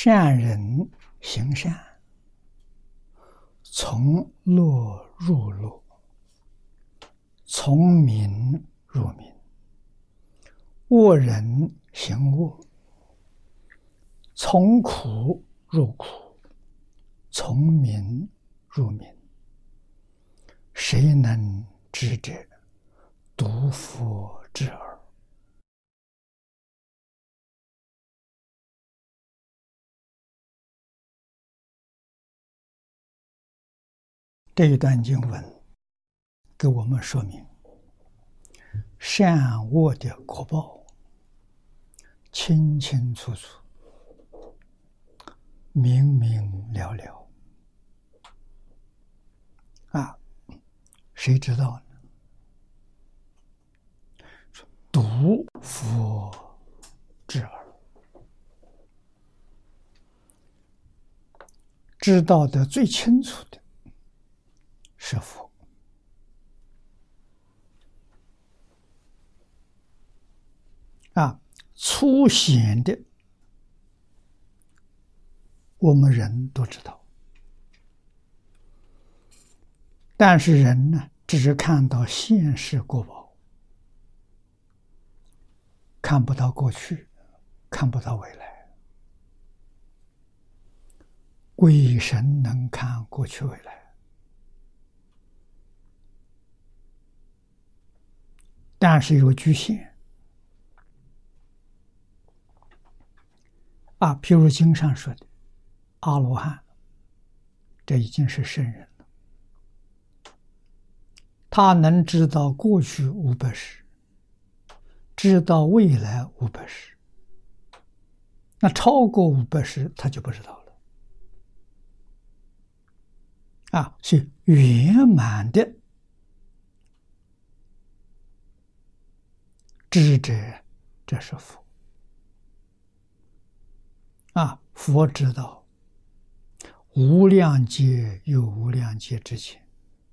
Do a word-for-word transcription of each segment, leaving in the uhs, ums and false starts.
善人行善，从乐入乐，从明入明；恶人行恶，从苦入苦，从明入明。谁能知者？独佛知耳。这一段经文给我们说明，善恶的果报清清楚楚，明明了了啊！谁知道呢？独佛知耳，知道的最清楚的是佛啊，粗显的我们人都知道，但是人呢，只看到现世果报，看不到过去，看不到未来。鬼神能看过去未来，但是有局限啊。譬如经上说的阿罗汉，这已经是圣人了，他能知道过去五百世，知道未来五百世，那超过五百世他就不知道了啊。是圆满的知者，这是佛啊。佛知道无量劫有无量劫之前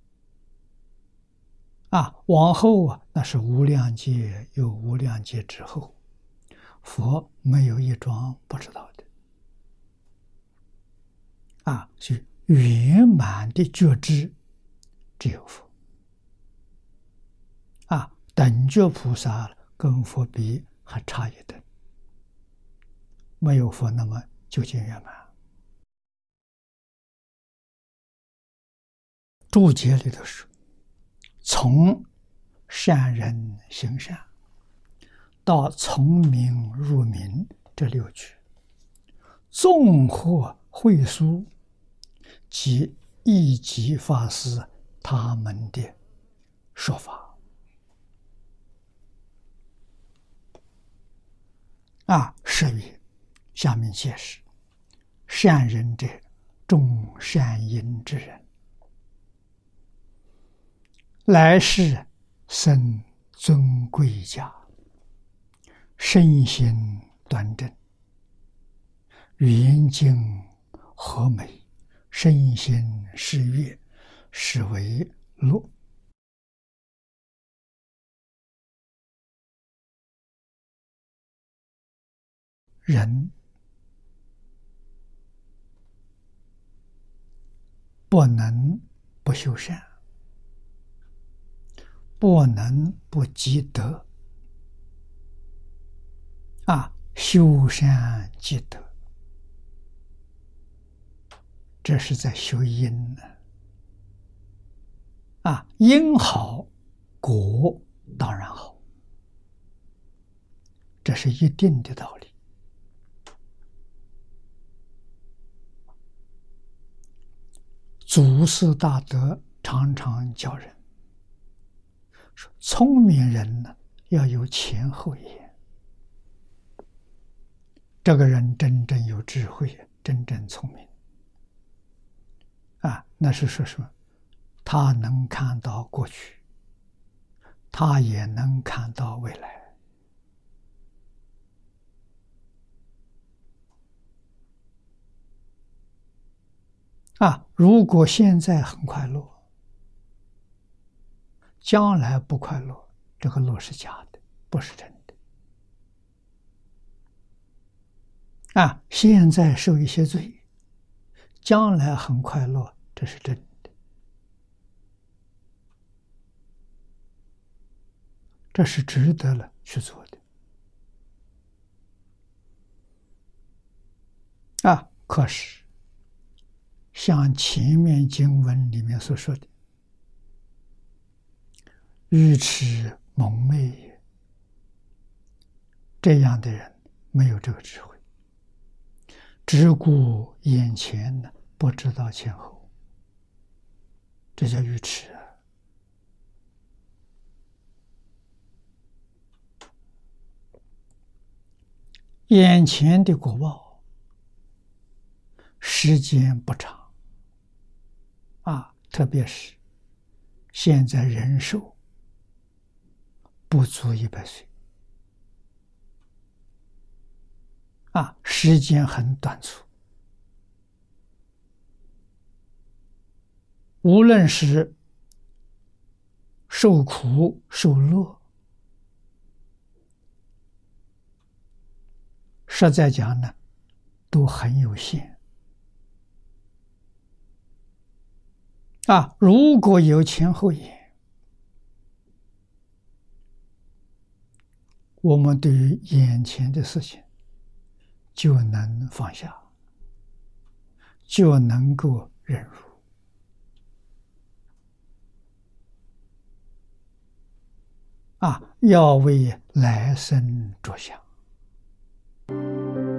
啊，往后啊，那是无量劫有无量劫之后，佛没有一桩不知道的啊。是圆满的觉知只有佛啊，等觉菩萨跟佛比还差一等，没有佛那么究竟圆满。注解里头说，从善人行善到从明入明这六句，综合会疏及一级法师他们的说法啊。是曰，下面解释：善人者，种善因之人，来世生尊贵家，身心端正，圆净和美，身心是悦，是为乐。人不能不修善，不能不积德啊，修善积德，这是在修因呢啊。因好，果当然好，这是一定的道理。祖师大德常常教人说，聪明人呢要有前后眼，这个人真正有智慧，真正聪明啊，那是说什么？他能看到过去，他也能看到未来啊。如果现在很快乐，将来不快乐，这个乐是假的，不是真的啊，现在受一些罪，将来很快乐，这是真的，这是值得了去做的。啊，可是像前面经文里面所说的，愚痴蒙昧也，这样的人没有这个智慧，只顾眼前呢，不知道前后，这叫愚痴啊！眼前的果报，时间不长啊，特别是现在人寿不足一百岁啊，时间很短促。无论是受苦受乐，实在讲呢，都很有限啊。如果有前后眼，我们对于眼前的事情就能放下，就能够忍辱啊，要为来生着想。